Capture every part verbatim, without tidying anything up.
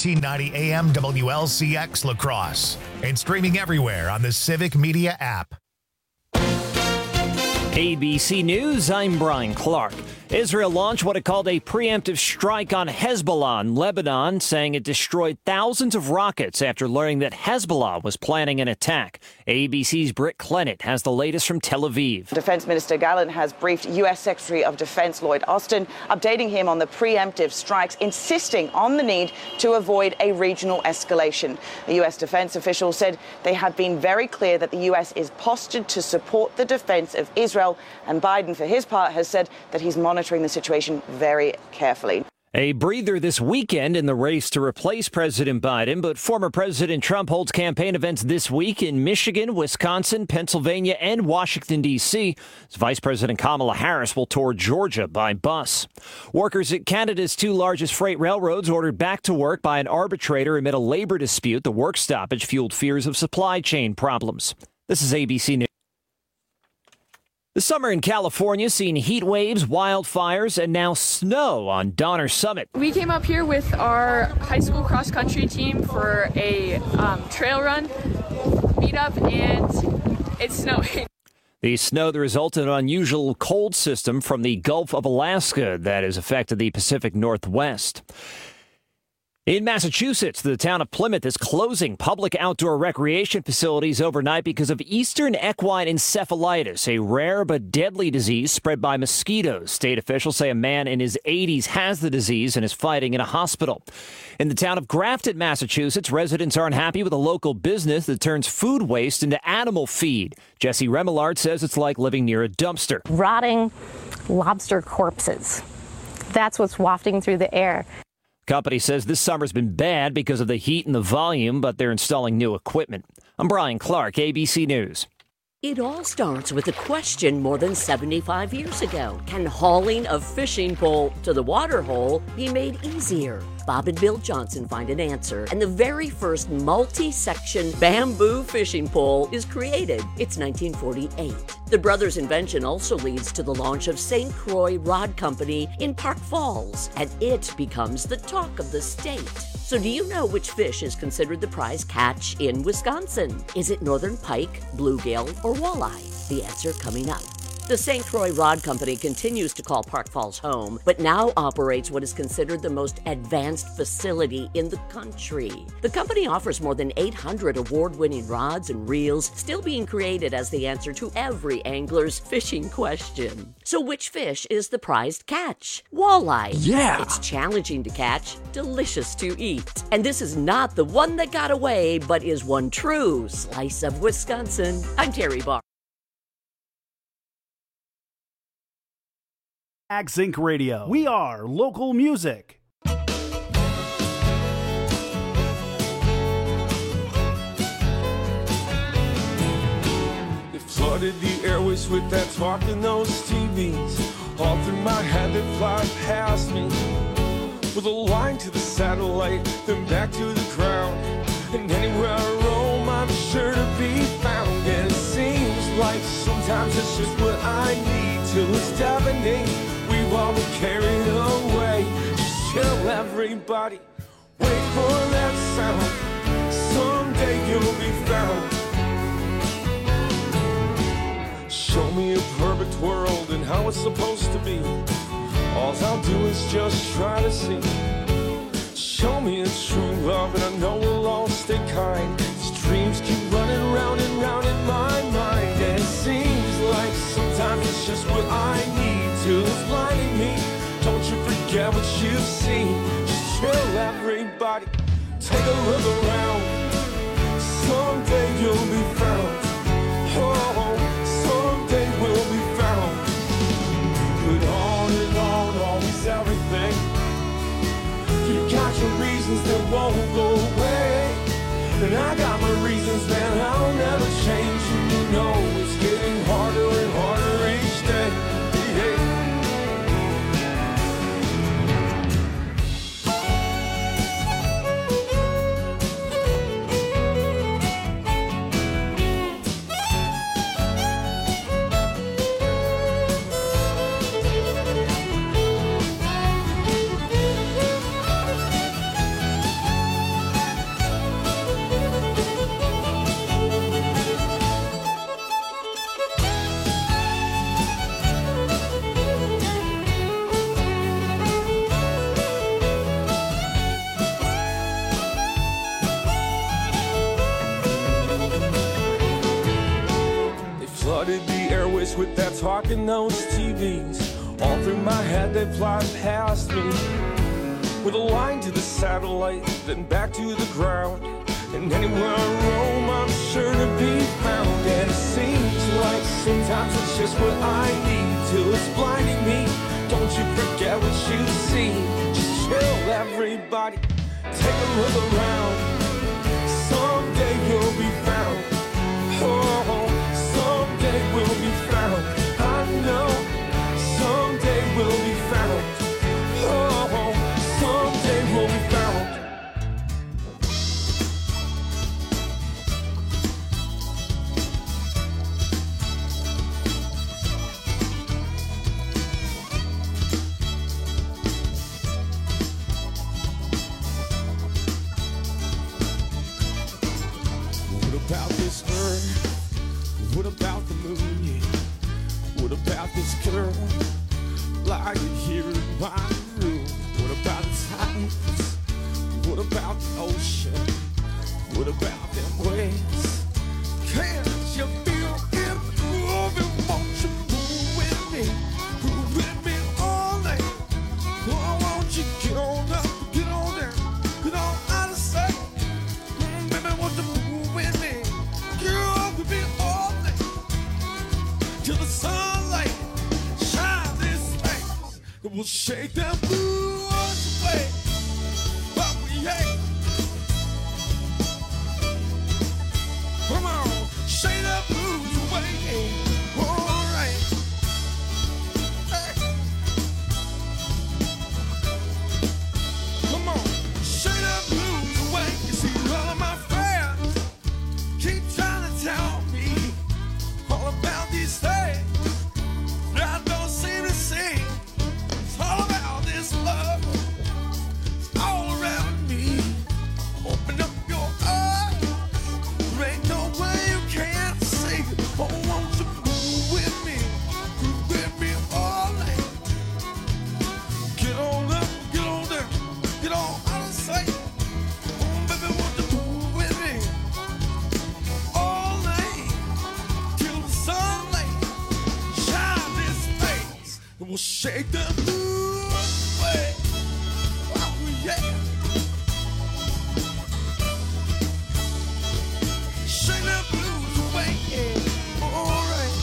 thirteen ninety A M W L C X La Crosse and streaming everywhere on the Civic Media app. A B C News, I'm Brian Clark. Israel launched what it called a preemptive strike on Hezbollah in Lebanon, saying it destroyed thousands of rockets after learning that Hezbollah was planning an attack. A B C's Britt Clennett has the latest from Tel Aviv. Defense Minister Gallant has briefed U S Secretary of Defense Lloyd Austin, updating him on the preemptive strikes, insisting on the need to avoid a regional escalation. The U S defense official said they have been very clear that the U S is postured to support the defense of Israel, and Biden, for his part, has said that he's monitoring the situation very carefully. A breather this weekend in the race to replace President Biden, but former President Trump holds campaign events this week in Michigan, Wisconsin, Pennsylvania, and Washington, D C As Vice President Kamala Harris will tour Georgia by bus. Workers at Canada's two largest freight railroads ordered back to work by an arbitrator amid a labor dispute. The work stoppage fueled fears of supply chain problems. This is A B C News. The summer in California seen heat waves, wildfires, and now snow on Donner Summit. We came up here with our high school cross-country team for a um, trail run meetup, and it's snowing. The snow the result of an unusual cold system from the Gulf of Alaska that has affected the Pacific Northwest. In Massachusetts, the town of Plymouth is closing public outdoor recreation facilities overnight because of eastern equine encephalitis, a rare but deadly disease spread by mosquitoes. State officials say a man in his eighties has the disease and is fighting in a hospital. In the town of Grafton, Massachusetts, residents aren't happy with a local business that turns food waste into animal feed. Jesse Remillard says it's like living near a dumpster. Rotting lobster corpses. That's what's wafting through the air. Company says this summer's been bad because of the heat and the volume, but they're installing new equipment. I'm Brian Clark, A B C News. It all starts with a question more than seventy-five years ago. Can hauling a fishing pole to the water hole be made easier? Bob and Bill Johnson find an answer, and the very first multi-section bamboo fishing pole is created. It's nineteen forty-eight. The brothers' invention also leads to the launch of Saint Croix Rod Company in Park Falls, and it becomes the talk of the state. So do you know which fish is considered the prize catch in Wisconsin? Is it northern pike, bluegill, or walleye? The answer coming up. The Saint Croix Rod Company continues to call Park Falls home, but now operates what is considered the most advanced facility in the country. The company offers more than eight hundred award-winning rods and reels, still being created as the answer to every angler's fishing question. So which fish is the prized catch? Walleye. Yeah! It's challenging to catch, delicious to eat. And this is not the one that got away, but is one true slice of Wisconsin. I'm Terry Barr. Zinc Radio. We are local music. They flooded the airways with that talk in those T Vs. All through my head they fly past me. With a line to the satellite, then back to the ground. And anywhere I roam, I'm sure to be found. And it seems like sometimes it's just what I need till it's deafening. We've all been carried away. Just chill, everybody. Wait for that sound. Someday you'll be found. Show me a perfect world and how it's supposed to be. All I'll do is just try to see. Show me a true love and I know we'll all stay kind. These dreams keep running round and round in my mind. And it seems like sometimes it's just what I need till it's blinding me. Don't you forget what you've seen. Just chill, everybody. Take a look around. Someday you'll be found. Oh, someday we'll be found. But on and on, always everything. You got your reasons that won't go away. And I got my reasons that I'll never change. And you know it's getting harder and harder each day. Yeah. flooded the airways with that talk in those T Vs. All through my head they fly past me, with a line to the satellite, then back to the ground. And anywhere I roam, I'm sure to be found. And it seems like sometimes it's just what I need, till it's blinding me. Don't you forget what you see. Just chill, everybody, take a look around. Someday you'll be found. Oh, someday we'll be found. I know, someday we'll be found. Oh, someday we'll be found. About this earth, what about the moon? Yeah. What about this girl lying here in my room? What about the tides? What about the ocean? What about them waves? Can't you feel it moving? Won't you move with me? Move with me all night. Oh, won't you get on up, get on down, get on out of sight? Mm, baby, won't you move with me? Girl, we'll be all night till the sunlight shines this place. It will shake them blues away. But we ain't. Come on, shake the blues away. All right. Hey. Come on, shake the blues away. You see, all of my friends keep trying to tell me all about these things that I don't seem to see. It's all about this love. It's all around me. Open up your eyes. There ain't no way you can't see. Oh, won't you move with me? Move with me all night. Get on up, get on down, get on out of sight. Oh, baby, won't you move with me? All night till the sunlight shine this face. And we'll shake the blues away. Oh, yeah. Shake the blues away. Yeah. All right.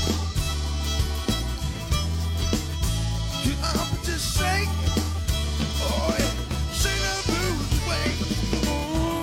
Get up and just shake it. Oh, yeah. Shake the blues away. Oh.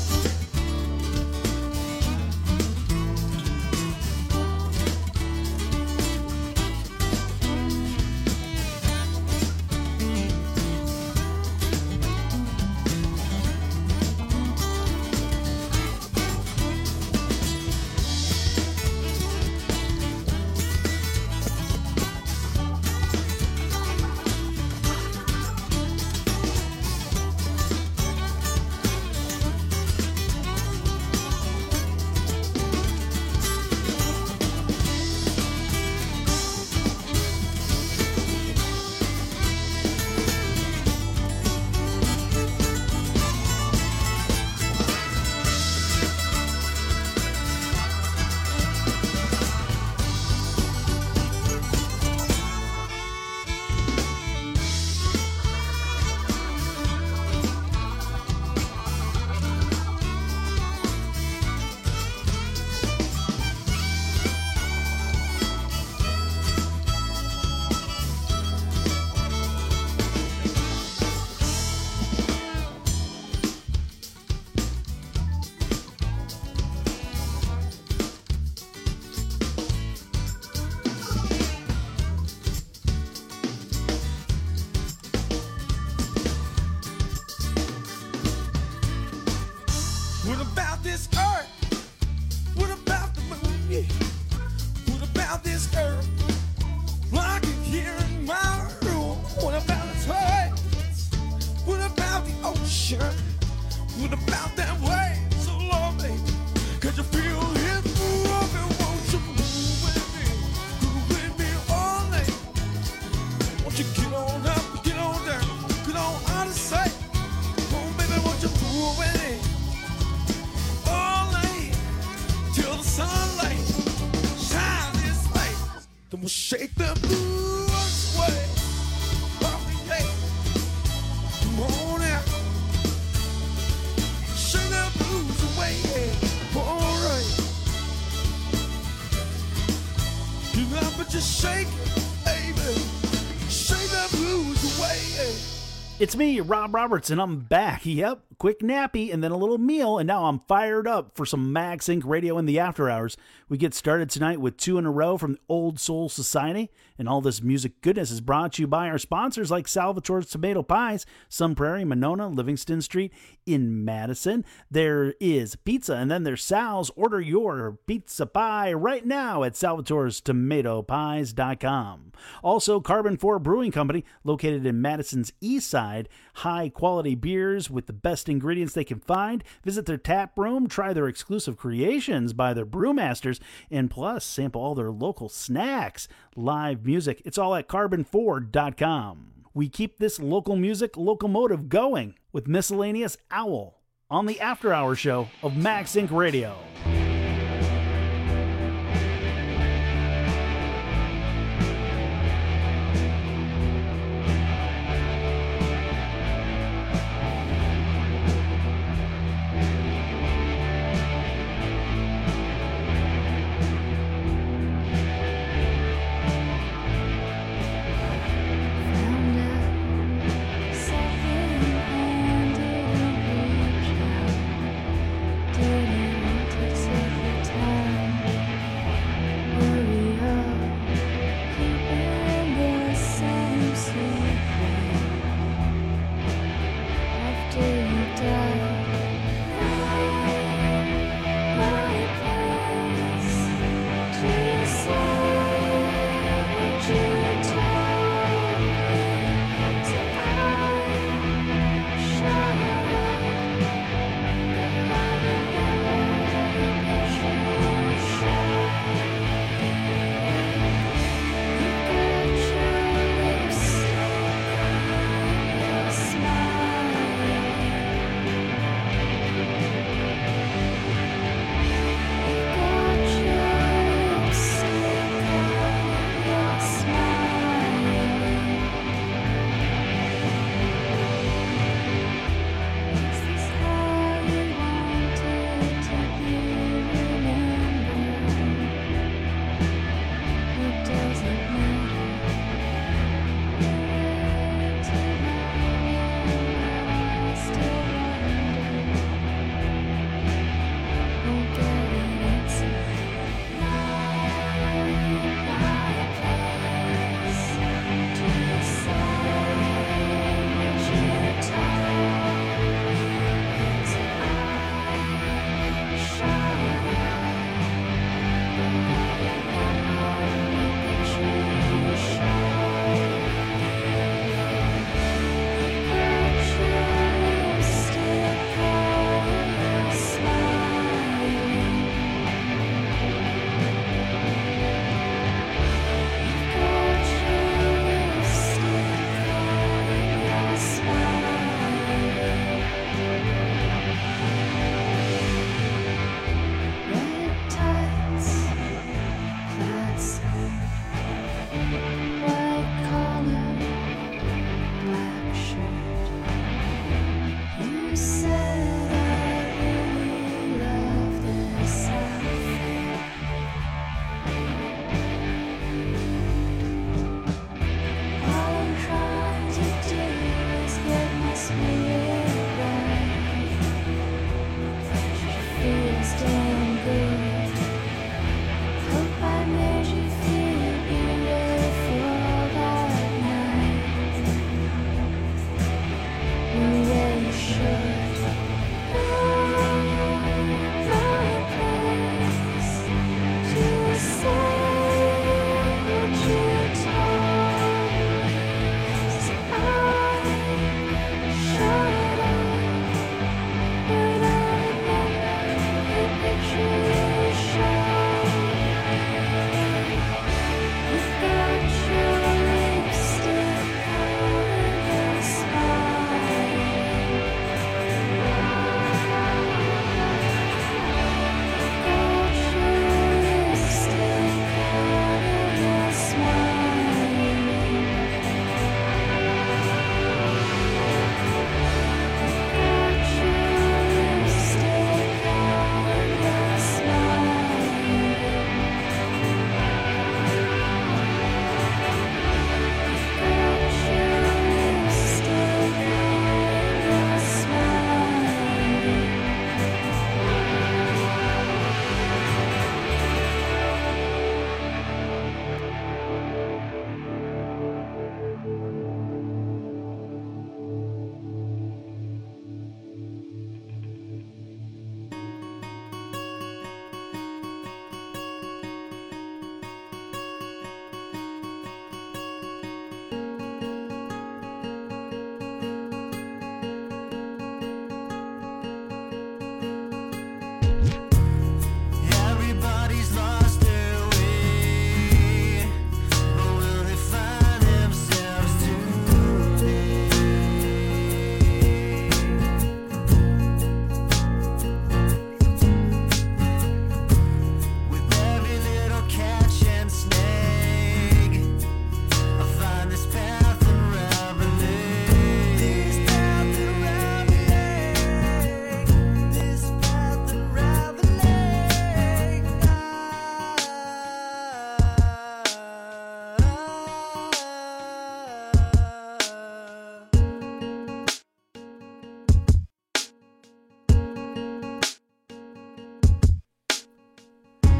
What about this earth? What about the moon? Yeah. What about this earth? Rocking here in my room. What about the tides? What about the ocean? What about that wave so long, baby? Could you feel it moving? Won't you move with me? Move with me all night. Won't you get on up, get on down, get on out of sight? Oh, baby, won't you move with me? All night till the sunlight shine this We'll shake the blues away. Oh, yeah. Come on out. Shake the blues away. Yeah. All right. You know, but just shake it, baby. Shake the blues away. Yeah. It's me, Rob Robertson. I'm back. Yep, quick nappy and then a little meal, and now I'm fired up for some Max Incorporated Radio in the after hours. We get started tonight with two in a row from the Old Soul Society, and all this music goodness is brought to you by our sponsors like Salvatore's Tomato Pies, Sun Prairie, Monona, Livingston Street in Madison. There is pizza, and then there's Sal's. Order your pizza pie right now at salvatores tomato pies dot com. Also, Carbon four Brewing Company, located in Madison's east side. High quality beers with the best ingredients they can find. Visit their tap room, try their exclusive creations by their brewmasters, and plus sample all their local snacks. Live music, it's all at carbon four dot com. We keep this local music locomotive going with Miscellaneous Owl on the After Hour Show of Max Incorporated Radio. Didn't want to say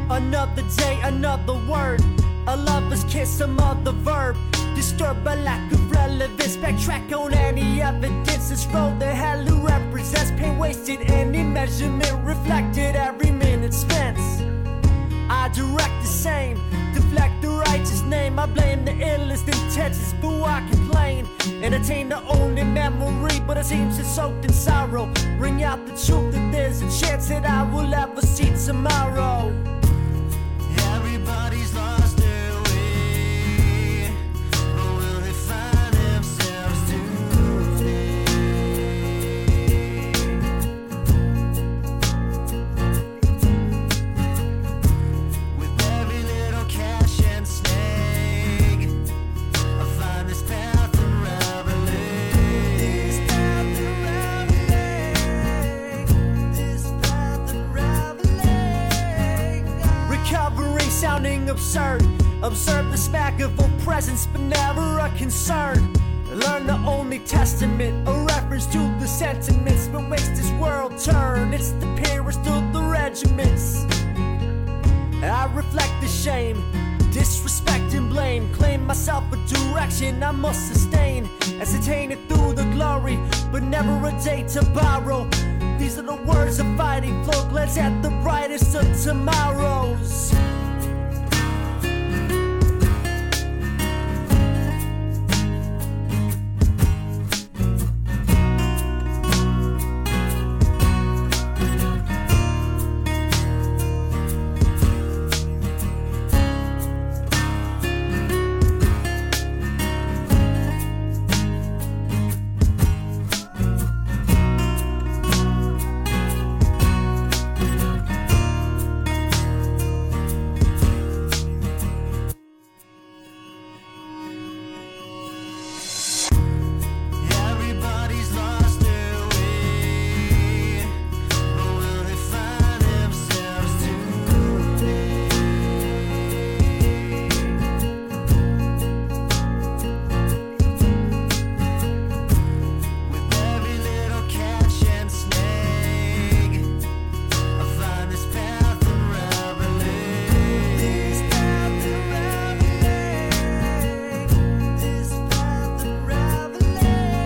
Another day, another word. A lover's kiss, a mother verb. Disturbed by lack of relevance. Backtrack on any evidence. This road that hell represents pain wasted. Any measurement reflected every minute spent. I direct the same, deflect the righteous name. I blame the illest intentions, but I complain. Entertain the only memory, but it seems it's soaked in sorrow. Ring out the truth that there's a chance that I will ever see tomorrow. Everybody's lost their way, but will they find themselves today? With every little cash and snag, I find this path unraveling. This path unraveling. This path unraveling. Recovery sounding absurd. Observe the smack of a presence, but never a concern. Learn the only testament, a reference to the sentiments that makes this world turn. It's the purest of the regiments. I reflect the shame, disrespect and blame. Claim myself a direction I must sustain. Ascertain it through the glory, but never a day to borrow. These are the words of fighting, flow glance at the brightest of tomorrows. Everybody's lost their way, but will they find themselves today? With every little catch and snag, I find this path unraveling. This path unraveling. This path unraveling.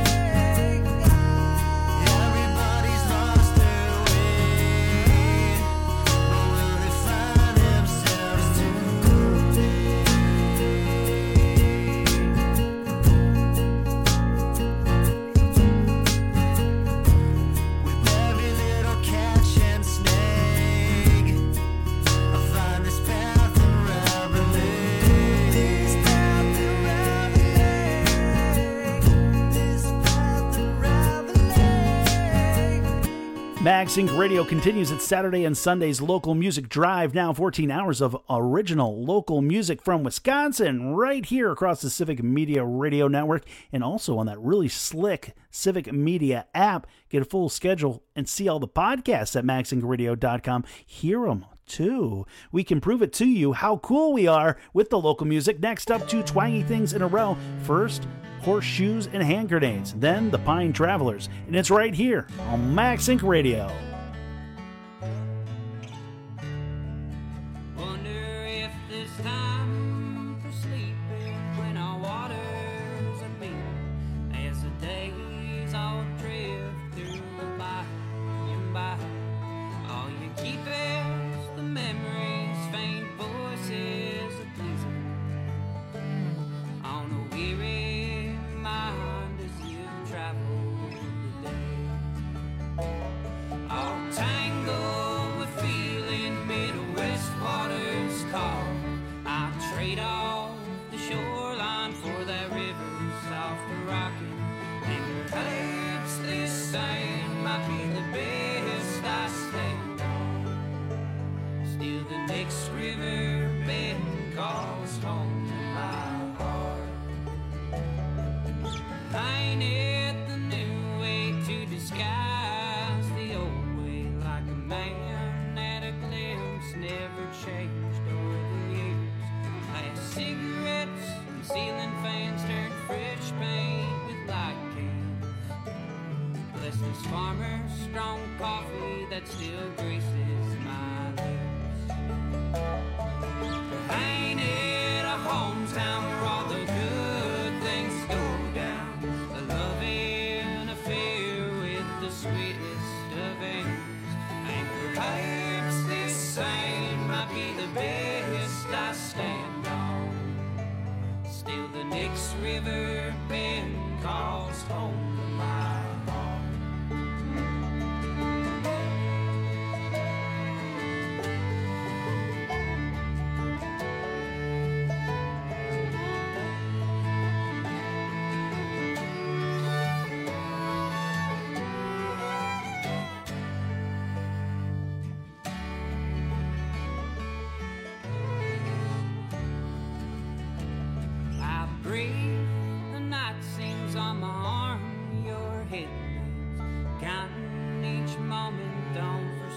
Everybody's lost their way, but will they find themselves today? With every little catch and snag, I find this path unraveling. This path unraveling. This path unraveling. MagSync Radio continues its Saturday and Sunday's local music drive. Now fourteen hours of original local music from Wisconsin right here across the Civic Media Radio Network and also on that really slick Civic Media app. Get a full schedule and see all the podcasts at mag sync radio dot com. Hear them too. We can prove it to you how cool we are with the local music. Next up, two twangy things in a row. First, Horseshoes and Hand Grenades. Then the Pine Travelers. And it's right here on MagSync Radio. Wonder if this time for sleeping when our waters are meet as the days all drift through by and by. All you keep is the memories, faint voices of pleasing on a weary mind as you travel today. All tangled with feeling Midwest waters call. I trade off the shoreline for that river soft rocking. And perhaps this sand might be the best I stand on. Still the next river bed calls home to my heart. Ain't it the new way to disguise the old way, like a man at a glimpse, never changed over the years. Last cigarettes and ceiling fans turned fresh paint with light cans. Bless this farmer's strong coffee that still graces my lips.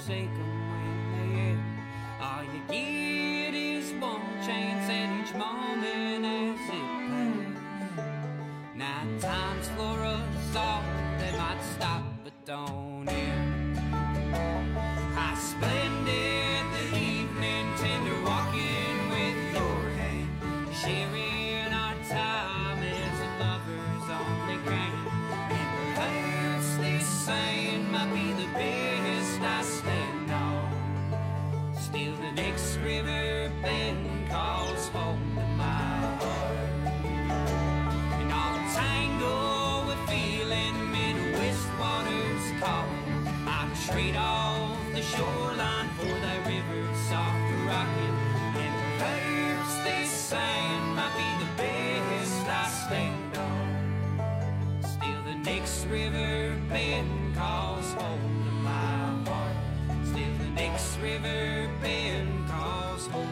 forsake 'em when they end. All you get is one chance at each moment as it passes. Now time's for us all, they might stop but don't end. How splendid the evening, tender walking with your hand, sharing our time as lovers only can. And perhaps this saying might be the best I stand on. Still the next river bend calls home to my heart. And I'll tangle with feeling Midwest waters call. I'll trade off the shoreline for that river soft rocking. And perhaps this sand might be the best I stand on. Still the next river bend calls home to my heart. Still the next river bend calls home.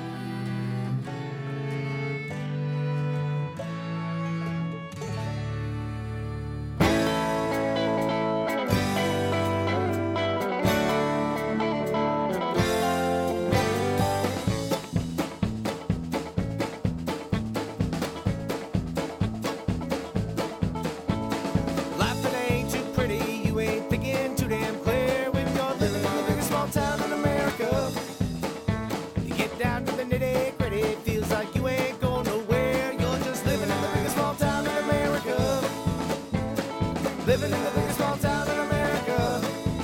Living in the biggest small town in America.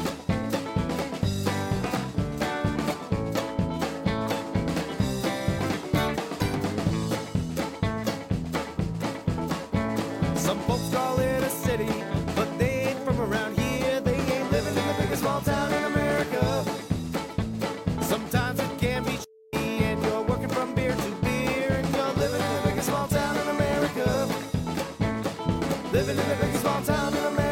Some folks call it a city, but they ain't from around here. They ain't living in the biggest small town in America. Sometimes it can be shitty and you're working from beer to beer, and you're living in the biggest small town in America. Living in the biggest small town in America.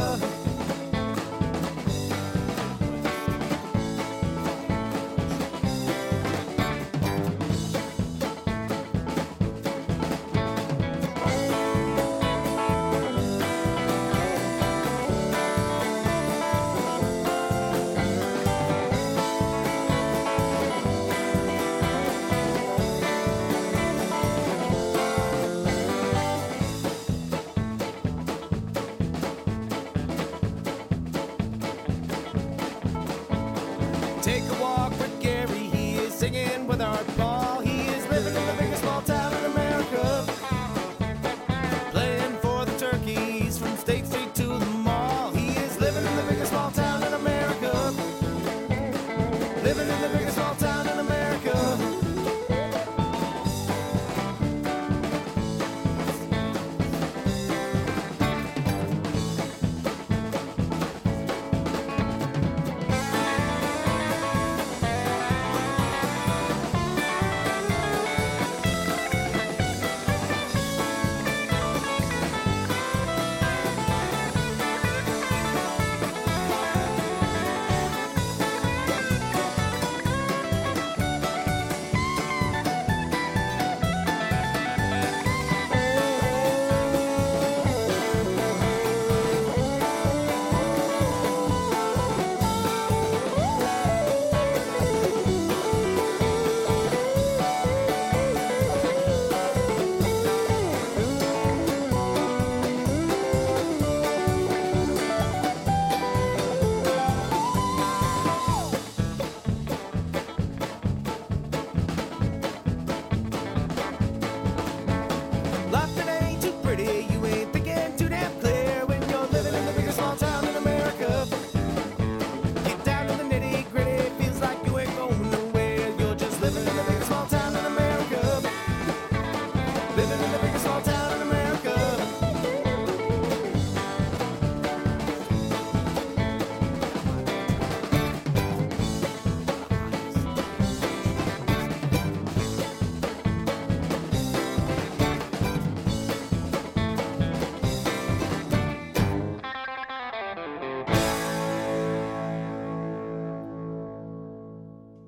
Take a walk with Gary, he is singing with Art Ball. He is living in the biggest small town in America. Playing for the Turkeys from State Street to the mall. He is living in the biggest small town in America. Living in the biggest small town in America.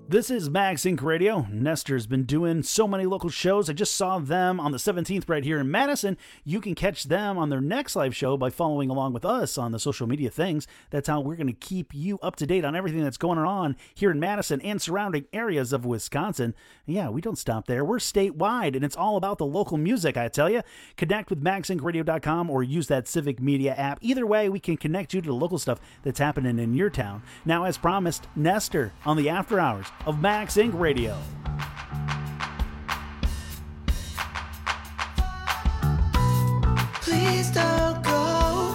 This is MagSync Radio. Nestor's been doing so many local shows. I just saw them on the seventeenth right here in Madison. You can catch them on their next live show by following along with us on the social media things. That's how we're going to keep you up to date on everything that's going on here in Madison and surrounding areas of Wisconsin. And yeah, we don't stop there. We're statewide, and it's all about the local music, I tell you. Connect with mag sync radio dot com or use that Civic Media app. Either way, we can connect you to the local stuff that's happening in your town. Now, as promised, Nestor on the After Hours of MagSync Radio. Please don't go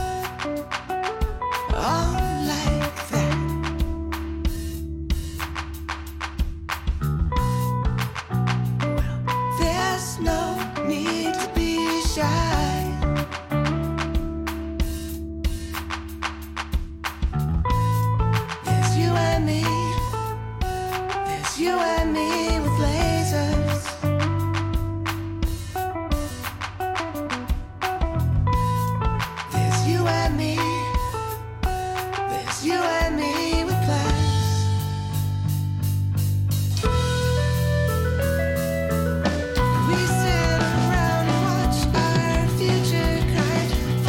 on like that. Well, there's no need to be shy. There's you and me. You and me with lasers. There's you and me. There's you and me with plans. We sit around and watch our future grind.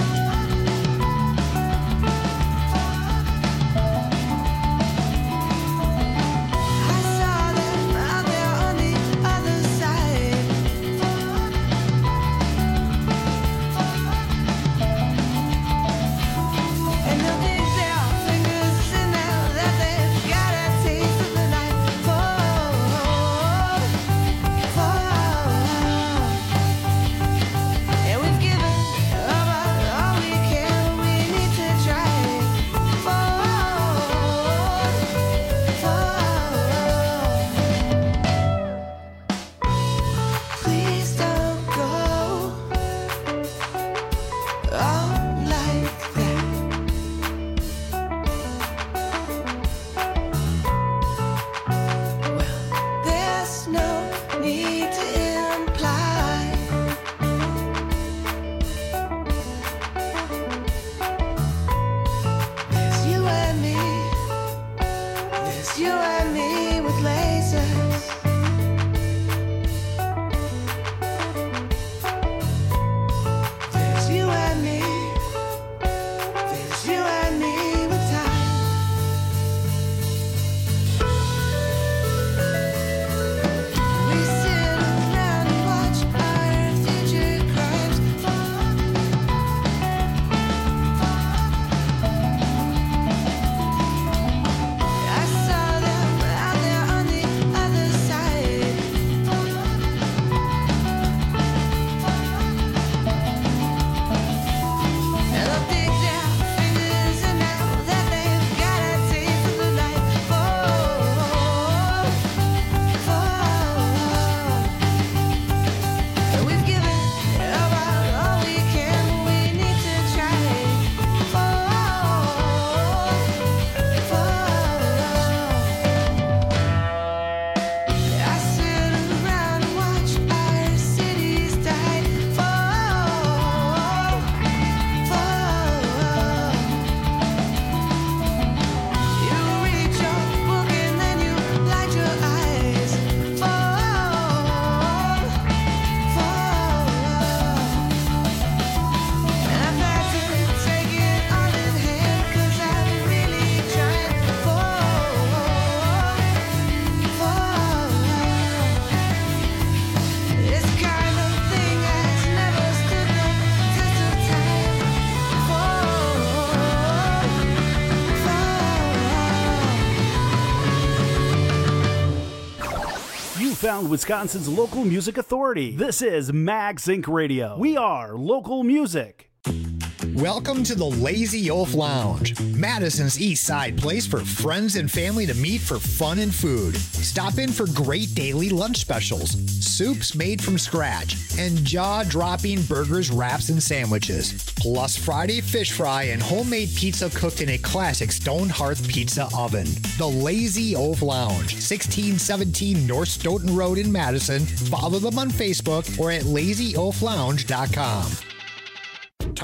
Found Wisconsin's local music authority. This is MagSync Radio. We are local music. Welcome to the Lazy Oaf Lounge, Madison's East Side place for friends and family to meet for fun and food. Stop in for great daily lunch specials, soups made from scratch, and jaw-dropping burgers, wraps, and sandwiches. Plus Friday fish fry and homemade pizza cooked in a classic stone hearth pizza oven. The Lazy Oaf Lounge, sixteen seventeen North Stoughton Road in Madison. Follow them on Facebook or at lazy oaf lounge dot com.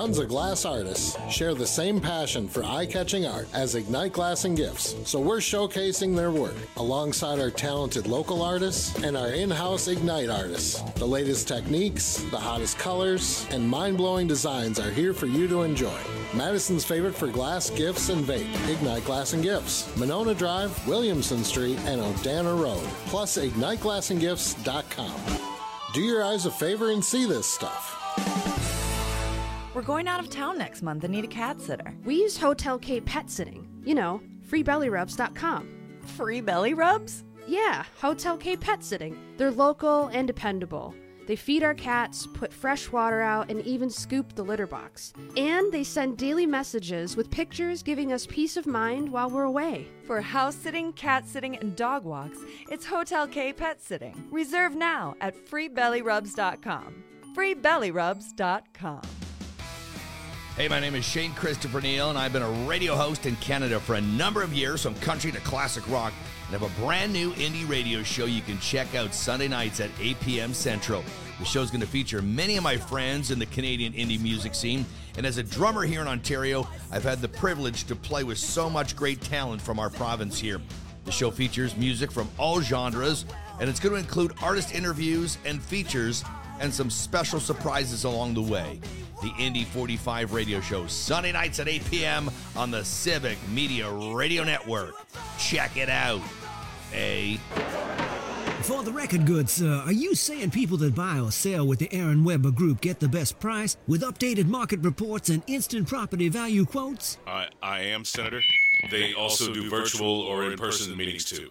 tons of glass artists share the same passion for eye-catching art as Ignite Glass and Gifts, so we're showcasing their work alongside our talented local artists and our in-house Ignite artists. The latest techniques, the hottest colors, and mind-blowing designs are here for you to enjoy. Madison's favorite for glass, gifts, and vape, Ignite Glass and Gifts, Monona Drive, Williamson Street, and Odana Road, plus ignite glass and gifts dot com. Do your eyes a favor and see this stuff. We're going out of town next month and need a cat sitter. We use Hotel K Pet Sitting. You know, free belly rubs dot com. Free belly rubs? Yeah, Hotel K Pet Sitting. They're local and dependable. They feed our cats, put fresh water out, and even scoop the litter box. And they send daily messages with pictures giving us peace of mind while we're away. For house sitting, cat sitting, and dog walks, it's Hotel K Pet Sitting. Reserve now at free belly rubs dot com. free belly rubs dot com. Hey, my name is Shane Christopher Neal, and I've been a radio host in Canada for a number of years, from country to classic rock, and have a brand new indie radio show you can check out Sunday nights at eight p.m. Central. The show's going to feature many of my friends in the Canadian indie music scene, and as a drummer here in Ontario, I've had the privilege to play with so much great talent from our province here. The show features music from all genres, and it's going to include artist interviews and features and some special surprises along the way. The Indie forty-five radio show, Sunday nights at eight p.m. on the Civic Media Radio Network. Check it out. A. For the record goods, sir, are you saying people that buy or sell with the Aaron Weber Group get the best price with updated market reports and instant property value quotes? I, I am, Senator. They also do virtual or in-person meetings, too.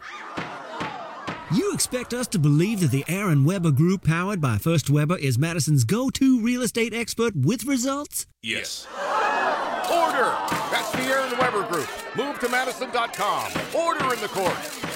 You expect us to believe that the Aaron Weber Group, powered by First Weber, is Madison's go-to real estate expert with results? Yes. Order! That's the Aaron Weber Group. Move to Madison dot com. Order in the court.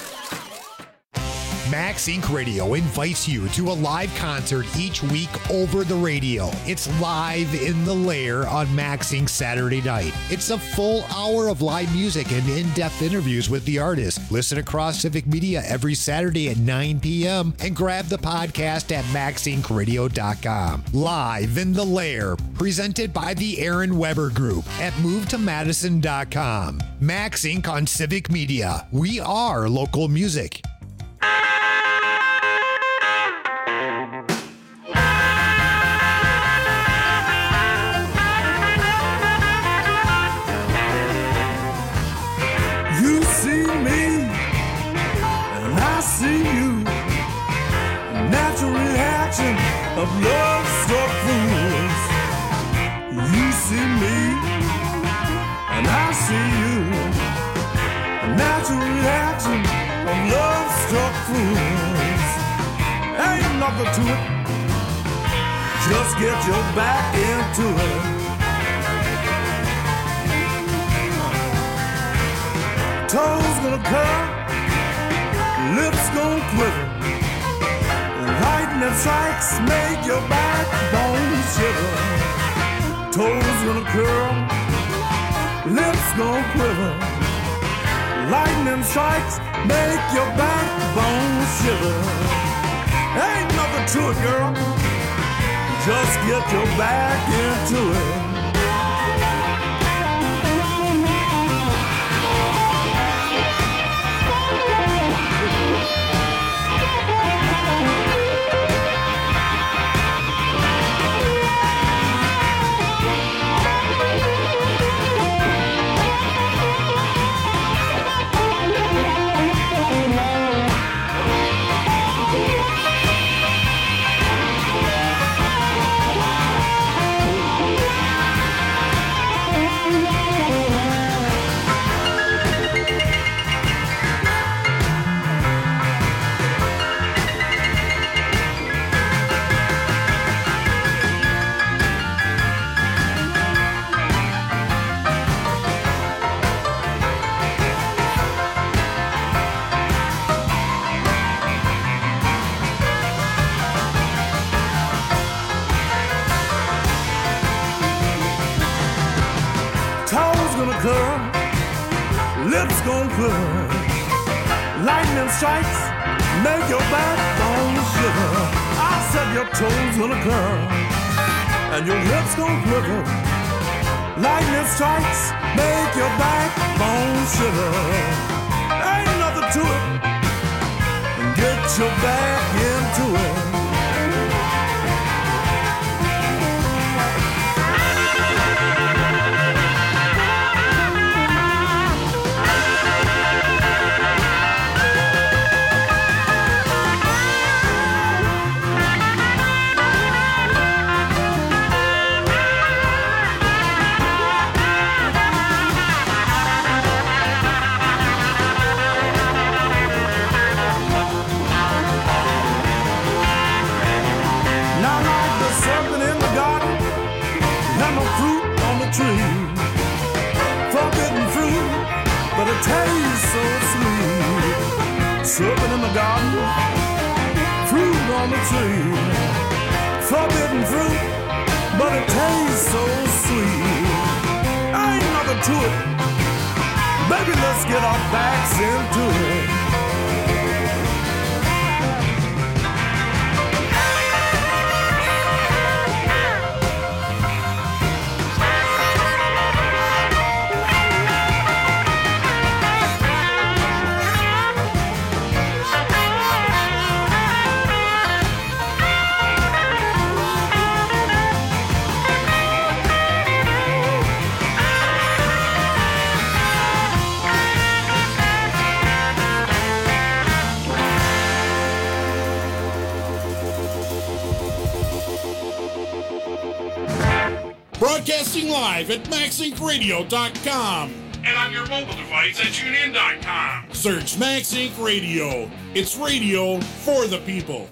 Max Inc Radio invites you to a live concert each week over the radio. It's Live in the Lair on Max Inc Saturday night. It's a full hour of live music and in-depth interviews with the artist. Listen across Civic Media every Saturday at nine p.m. and grab the podcast at max inc radio dot com. Live in the Lair, presented by the Aaron Weber Group at move to madison dot com. Max Inc on Civic Media. We are local music. You see me, and I see you. Natural reaction of love-struck fools. You see me, and I see you. Natural reaction of love-struck fools. Ain't nothing to it. Just get your back into it. Toes gonna curl, lips gonna quiver. Lightning strikes make your backbone shiver. Toes gonna curl, lips gonna quiver. Lightning strikes make your backbone shiver. Ain't nothing to it, girl. Just get your back into it. Lips gon' quiver, lightning strikes, make your backbone shiver. I said your toes gonna curl, and your lips gon' quiver, Lightning strikes, make your backbone shiver. Ain't nothing to it. Get your back into it. Tastes so sweet, serpent in the garden, fruit on the tree, forbidden fruit, but it tastes so sweet. Ain't nothing to it, baby, let's get our backs into it. Broadcasting live at max inc radio dot com and on your mobile device at tune in dot com. Search Max Inc Radio. It's radio for the people.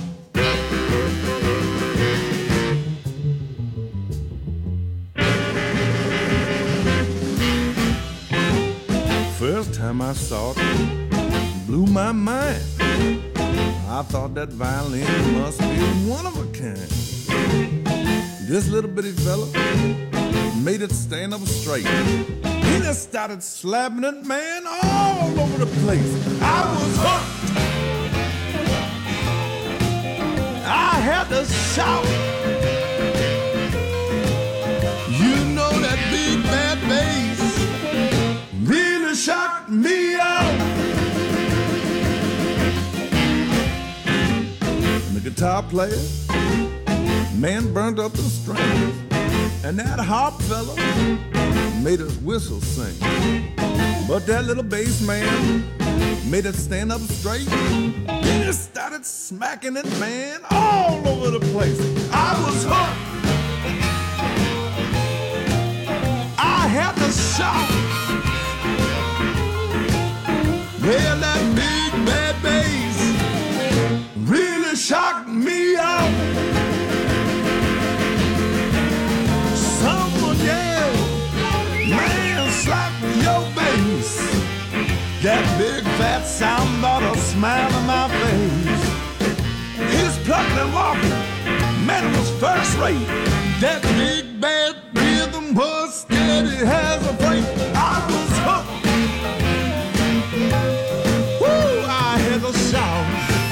First time I saw it, blew my mind. I thought that violin must be one of a kind. This little bitty fella made it stand up straight. He just started slapping it, man, all over the place. I was hooked. I had to shout. You know that big bad bass really shocked me out. The guitar player, man, burnt up the strings, and that harp fella made us whistle sing. But that little bass man made it stand up straight. He just started smacking it, man, all over the place. I was hooked. I had to shout. Well, that big bad bass really shocked me out. Someone yelled, man, slap your bass. That big fat sound brought a smile on my face. His plucking and walking, man, it was first rate. That big bad rhythm was steady as a freight. I was hooked. Woo, I had a shout.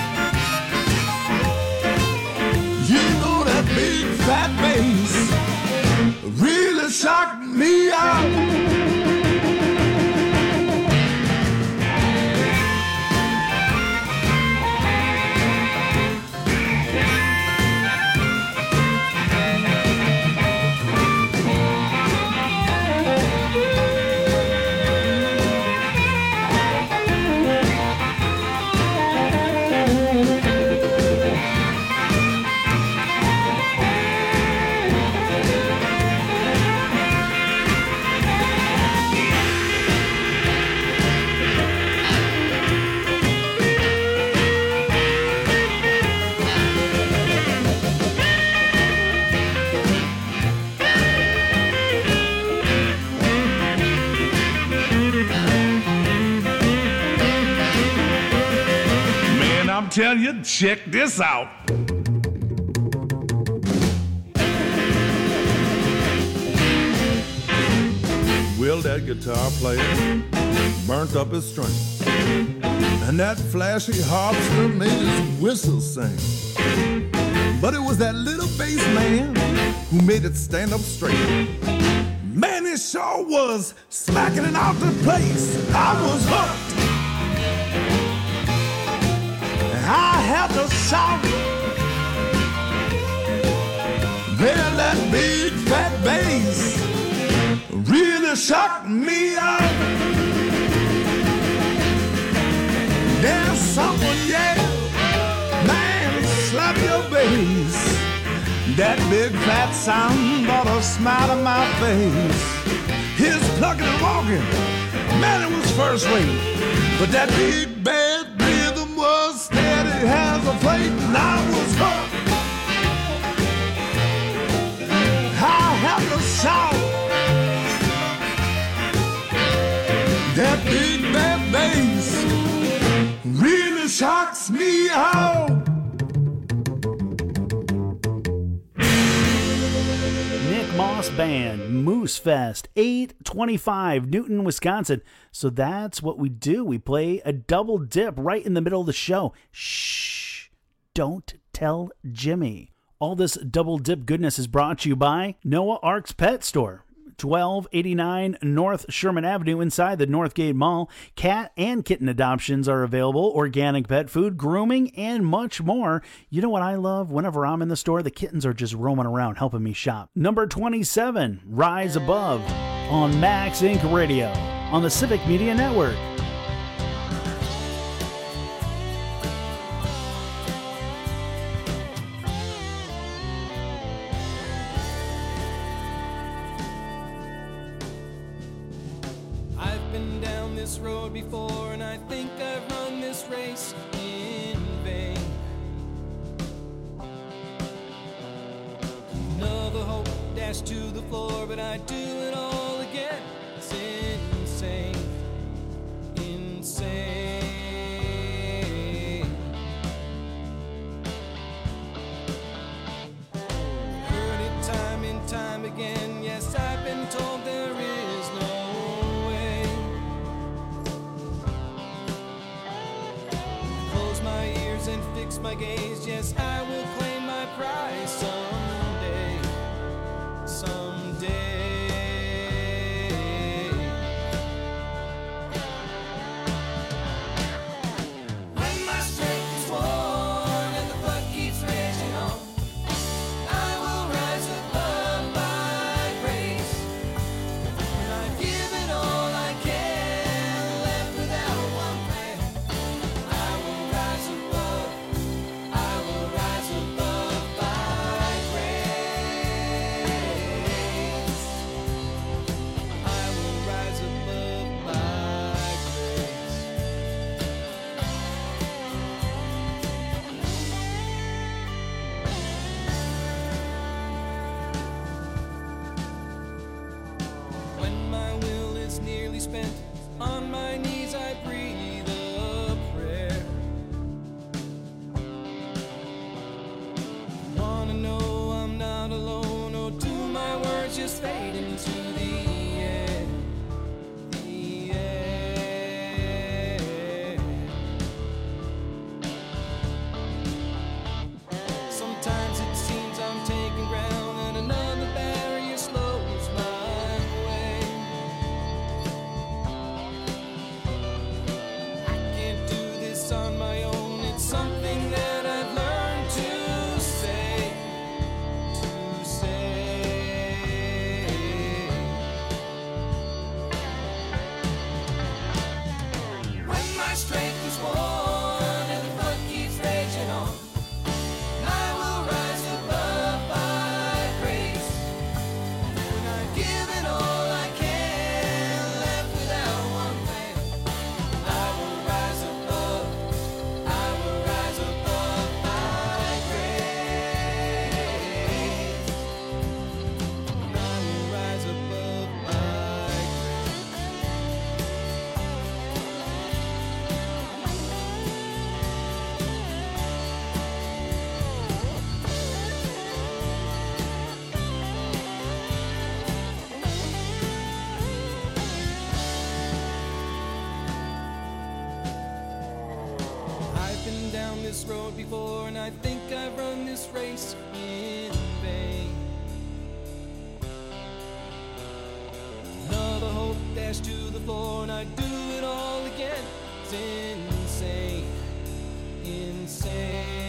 You know that big fat bass really shocked me out. I'm telling you, check this out. Well, that guitar player burnt up his string, and that flashy harpster made his whistle sing. But it was that little bass man who made it stand up straight. sure was smacking it out the place. I was hooked. I had to shout. Then that big fat bass really shocked me out. Then someone yelled, man, slap your bass. That big fat sound brought a smile to my face. His plucking and walking, man, it was first rate. But that big bad rhythm was steady as a plate, and I was hooked. I had to shout. That big bad bass really shocks me out. Nick Moss Band, Moose Fest, eight twenty-five, Newton, Wisconsin. So that's what we do. We play a double dip right in the middle of the show. Shh, don't tell Jimmy. All this double dip goodness is brought to you by Noah Ark's Pet Store, twelve eighty-nine North Sherman Avenue inside the Northgate Mall. Cat and kitten adoptions are available, organic pet food, grooming, and much more. You know what I love? Whenever I'm in the store, the kittens are just roaming around helping me shop. Number twenty-seven, Rise Above on Max Incorporated. Radio on the Civic Media Network. This road before, and I think I've run this race in vain. Another hope dashed to the floor, but I do it all again. It's insane, insane. Heard it time and time again. Yes, I've been told there is no and fix my gaze. Yes, I will claim my prize someday, someday. When my strength is worn and the flood keeps raging on, I will rise above by grace. When I've given all I can, left without one plan, I will rise above. Spent on my knees, I breathe a prayer. Wanna know I'm not alone, or do my words just fade into the air, the air? Sometimes it seems I'm taking ground and another barrier slows my way. On my own, it's something that I've learned to say, to say. When my strength is worn and the flood keeps raging on, I will rise above by grace. When I've given all I can, left without one plan, I will rise above. Down this road before, and I think I've run this race in vain. crash to the floor and I'd do it all again. It's insane, insane.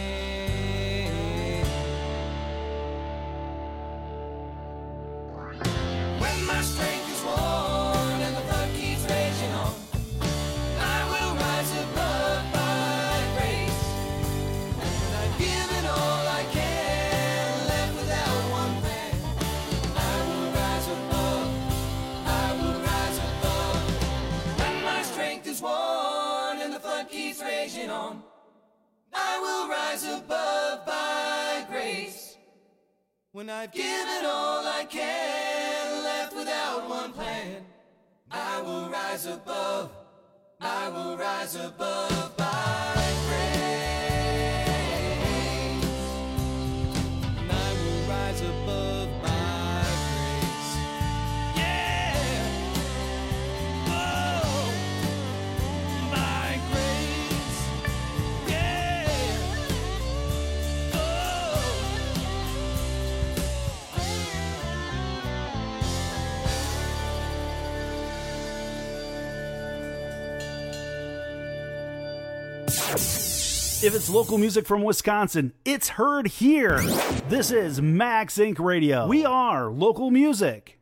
When my strength is worn and the blood keeps raging on, I will rise above by grace. When I've given all I can, left without one plan, I will rise above, I will rise above. When my strength is worn and the flood keeps raging on, I will rise above by grace. When I've given all I can, left without one plan, I will rise above, I will rise above by grace. And I will rise above by grace. Yeah! Oh! By grace. Yeah! Oh! If it's local music from Wisconsin, it's heard here. This is Max Incorporated. Radio. We are local music.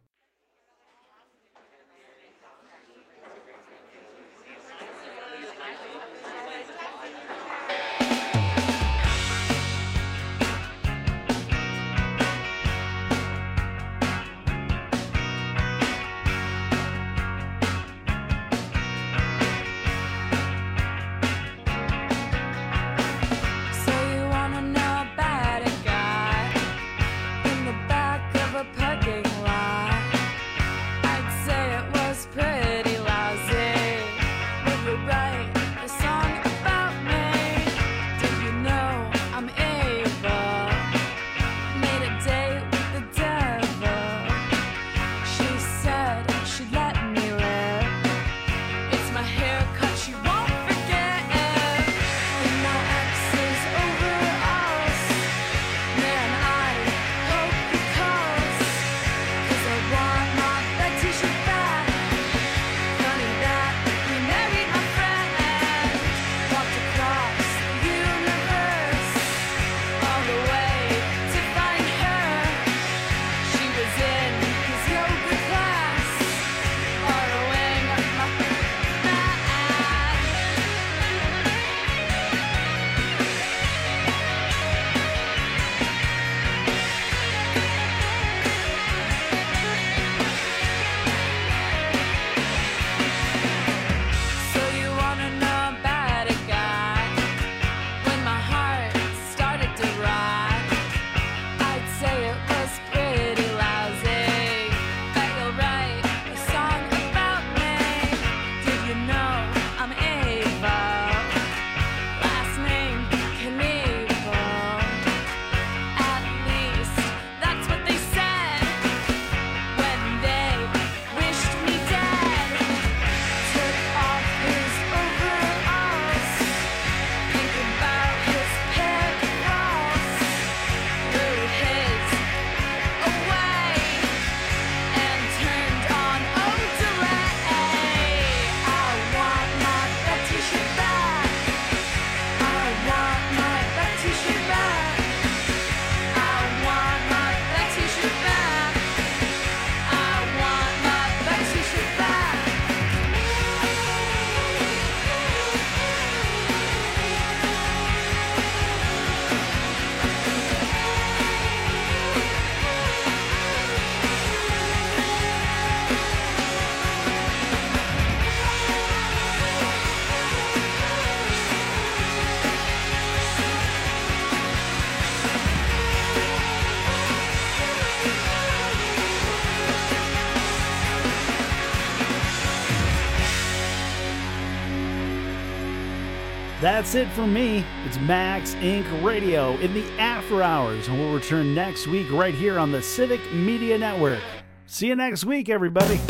That's it for me. It's Max Incorporated. Radio in the after hours, and we'll return next week right here on the Civic Media Network. See you next week, everybody.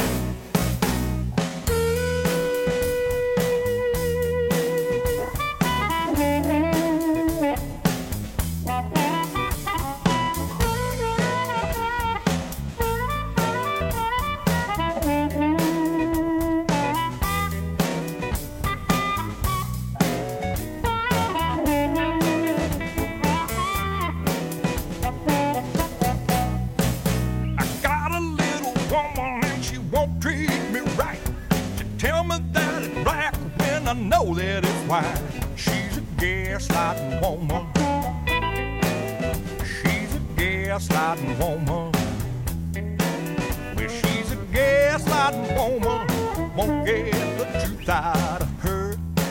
gaslighting woman. She's a gaslighting woman. Well, she's a gaslighting woman. Won't get the truth out of her.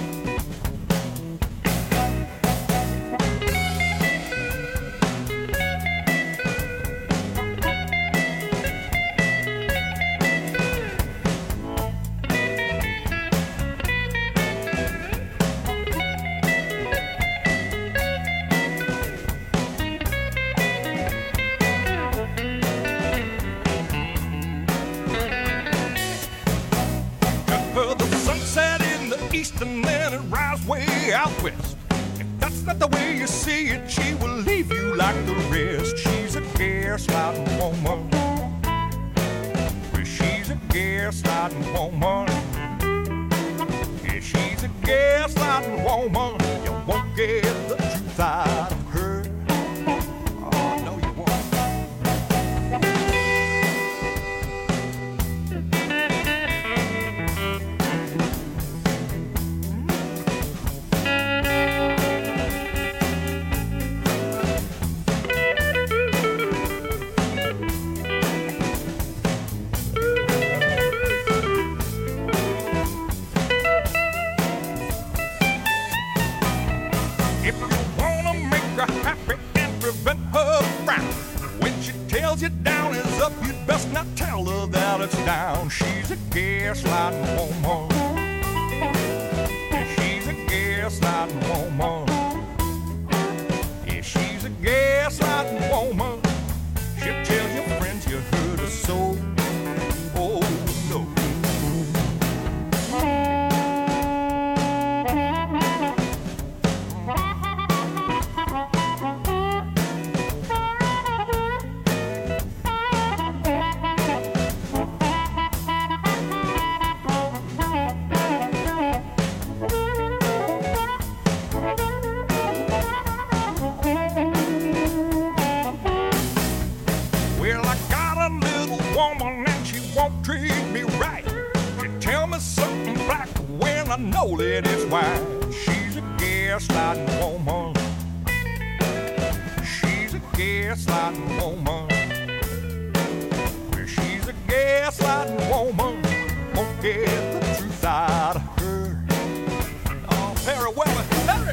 And then it rise way out west. If that's not the way you see it, she will leave you like the rest. She's a gaslighting woman. Well, she's a gaslighting woman. Yeah, she's a gaslighting woman. You won't get the truth out of her. Oh, no, you won't. You down is up, you'd best not tell her that it's down. She's a gaslighting woman. Yeah, she's a gaslighting woman. Yeah, she's a gaslighting woman. She'll tell your friends you hurt her so. Oh, no. I know that it's why. She's a gaslighting woman. She's a gaslighting woman. Well, she's a gaslighting woman. Won't get the truth out of her. Oh, Perry Weller, Perry!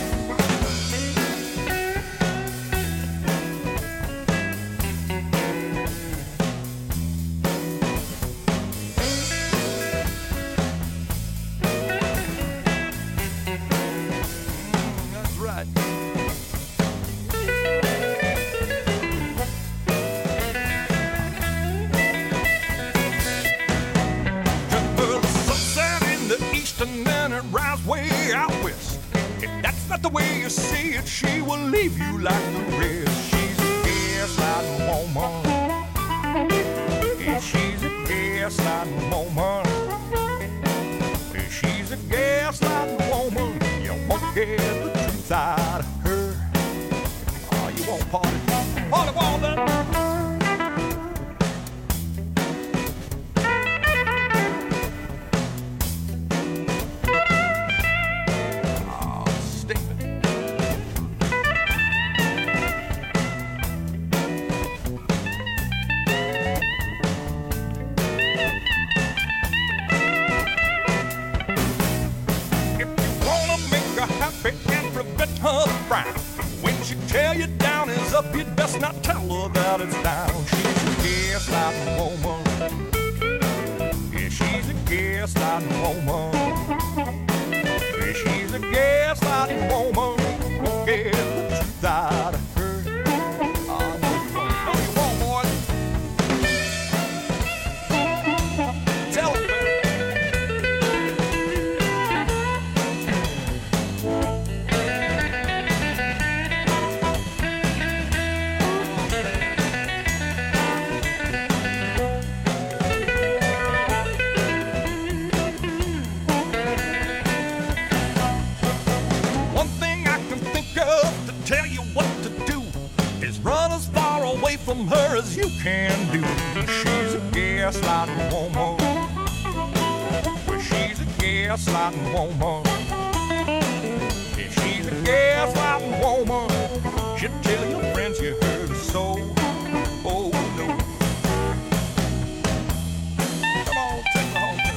The way you see it, she will leave you like the rest. She's a gaslighting woman. Yeah, she's a gaslighting woman. Yeah, she's a gaslighting woman. You won't get the truth out of her. Oh, you won't party. Party won't done. You'd best not tell her that it's down. She's a gaslighting woman. Yeah, she's a gaslighting woman. Yeah, she's a gaslighting woman. Won't get the truth out of her. Oh, no, you won't. No, you won't, boys. Tell her, from her as you can do. She's a gaslighting woman. Well, she's a gaslighting woman. Yeah, she's a gaslighting you tell your friends you heard a soul. Oh no. Come on, take me home.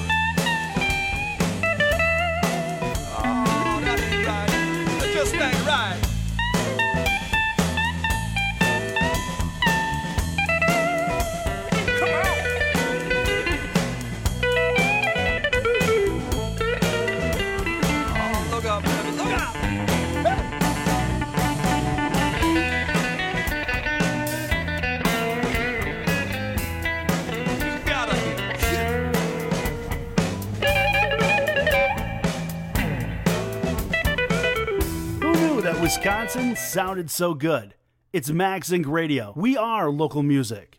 Oh, that ain't right. That just ain't right. Wisconsin sounded so good. It's MagZinc Radio. We are local music.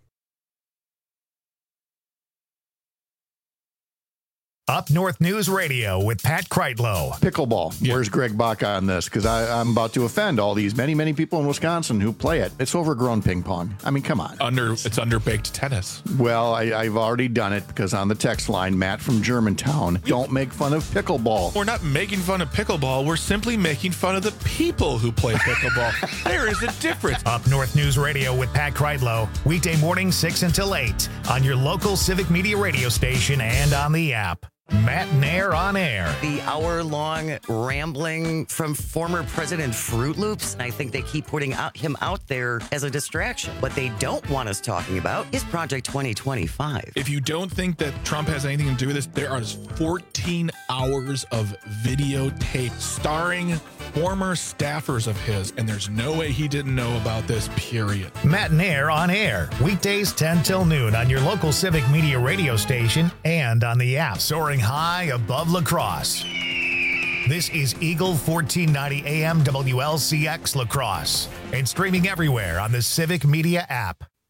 Up North News Radio with Pat Kreitlow. Pickleball. Yeah. Where's Greg Bach on this? Because I'm about to offend all these many, many people in Wisconsin who play it. It's overgrown ping pong. I mean, come on. Under It's underbaked tennis. Well, I, I've already done it because on the text line, Matt from Germantown, don't make fun of pickleball. We're not making fun of pickleball. We're simply making fun of the people who play pickleball. There is a difference. Up North News Radio with Pat Kreitlow. Weekday morning, six until eight on your local Civic Media radio station and on the app. Matt Nair on air. The hour-long rambling from former President Fruit Loops. I think they keep putting out him out there as a distraction. What they don't want us talking about is Project twenty twenty-five. If you don't think that Trump has anything to do with this, there are fourteen hours of videotape starring former staffers of his, and there's no way he didn't know about this, period. Matt Nair on air. Weekdays ten till noon on your local Civic Media radio station and on the app. Soaring high above La Crosse. This is Eagle fourteen ninety A M W L C X La Crosse and streaming everywhere on the Civic Media app.